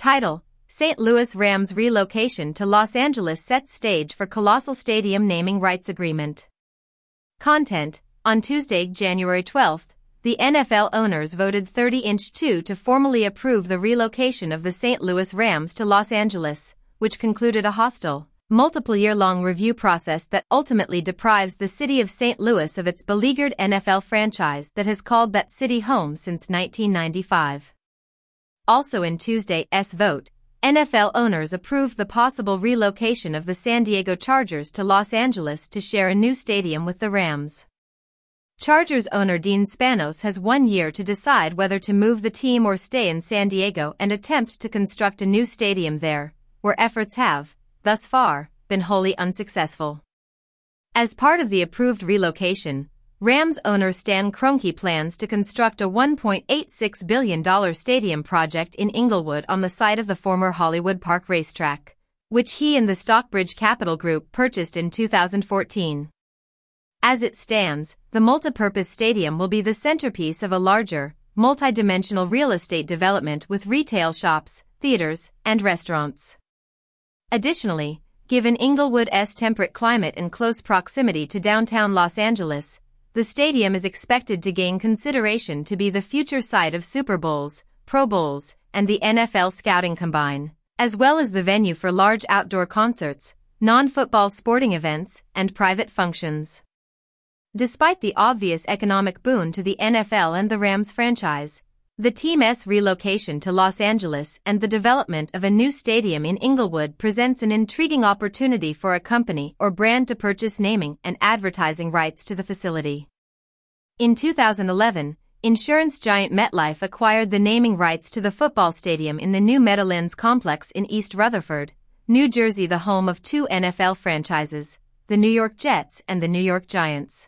Title: St. Louis Rams relocation to Los Angeles sets stage for colossal stadium naming rights agreement. Content: On Tuesday, January 12th, the NFL owners voted 30-2 to formally approve the relocation of the St. Louis Rams to Los Angeles, which concluded a hostile, multiple-year-long review process that ultimately deprives the city of St. Louis of its beleaguered NFL franchise that has called that city home since 1995. Also in Tuesday's vote, NFL owners approved the possible relocation of the San Diego Chargers to Los Angeles to share a new stadium with the Rams. Chargers owner Dean Spanos has 1 year to decide whether to move the team or stay in San Diego and attempt to construct a new stadium there, where efforts have, thus far, been wholly unsuccessful. As part of the approved relocation, Rams owner Stan Kroenke plans to construct a $1.86 billion stadium project in Inglewood on the site of the former Hollywood Park racetrack, which he and the Stockbridge Capital Group purchased in 2014. As it stands, the multipurpose stadium will be the centerpiece of a larger, multi-dimensional real estate development with retail shops, theaters, and restaurants. Additionally, given Inglewood's temperate climate and close proximity to downtown Los Angeles, the stadium is expected to gain consideration to be the future site of Super Bowls, Pro Bowls, and the NFL Scouting Combine, as well as the venue for large outdoor concerts, non-football sporting events, and private functions. Despite the obvious economic boon to the NFL and the Rams franchise, the team's relocation to Los Angeles and the development of a new stadium in Inglewood presents an intriguing opportunity for a company or brand to purchase naming and advertising rights to the facility. In 2011, insurance giant MetLife acquired the naming rights to the football stadium in the new Meadowlands complex in East Rutherford, New Jersey, the home of two NFL franchises, the New York Jets and the New York Giants.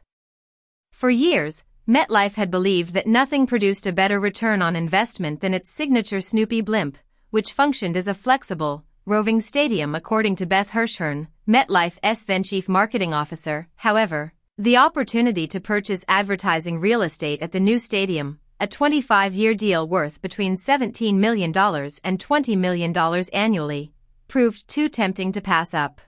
For years, MetLife had believed that nothing produced a better return on investment than its signature Snoopy blimp, which functioned as a flexible, roving stadium according to Beth Hirshhorn, MetLife's then chief marketing officer. However, the opportunity to purchase advertising real estate at the new stadium, a 25-year deal worth between $17 million and $20 million annually, proved too tempting to pass up.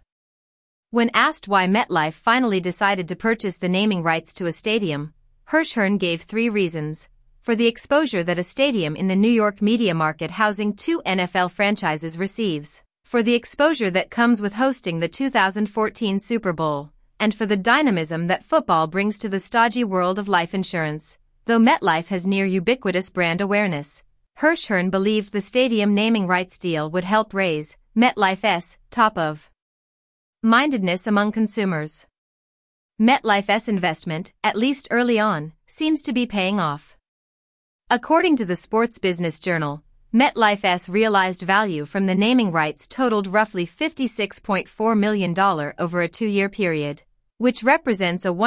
When asked why MetLife finally decided to purchase the naming rights to a stadium, Hirshhorn gave 3 reasons: for the exposure that a stadium in the New York media market housing 2 NFL franchises receives, for the exposure that comes with hosting the 2014 Super Bowl, and for the dynamism that football brings to the stodgy world of life insurance. Though MetLife has near ubiquitous brand awareness, Hirshhorn believed the stadium naming rights deal would help raise MetLife's top of mindedness among consumers. MetLife's investment, at least early on, seems to be paying off. According to the Sports Business Journal, MetLife's realized value from the naming rights totaled roughly $56.4 million over a 2-year period, which represents a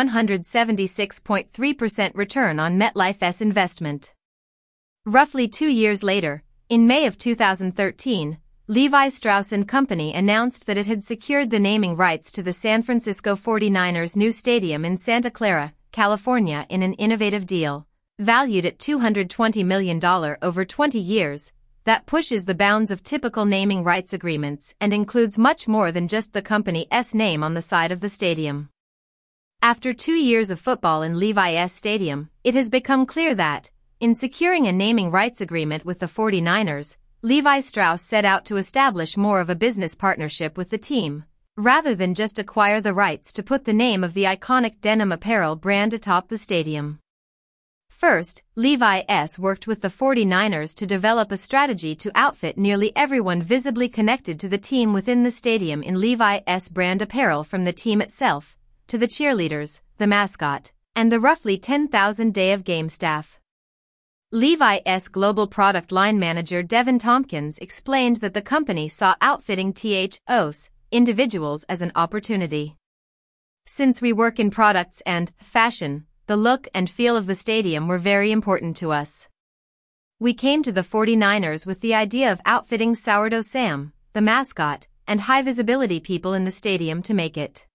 176.3% return on MetLife's investment. Roughly 2 years later, in May of 2013, Levi Strauss & Company announced that it had secured the naming rights to the San Francisco 49ers' new stadium in Santa Clara, California in an innovative deal, valued at $220 million over 20 years, that pushes the bounds of typical naming rights agreements and includes much more than just the company's name on the side of the stadium. After 2 years of football in Levi's stadium, it has become clear that, in securing a naming rights agreement with the 49ers, Levi Strauss set out to establish more of a business partnership with the team, rather than just acquire the rights to put the name of the iconic denim apparel brand atop the stadium. First, Levi's worked with the 49ers to develop a strategy to outfit nearly everyone visibly connected to the team within the stadium in Levi's brand apparel, from the team itself, to the cheerleaders, the mascot, and the roughly 10,000 day-of-game staff. Levi's global product line manager Devin Tompkins explained that the company saw outfitting THOs, individuals, as an opportunity. Since we work in products and fashion, the look and feel of the stadium were very important to us. We came to the 49ers with the idea of outfitting Sourdough Sam, the mascot, and high-visibility people in the stadium to make it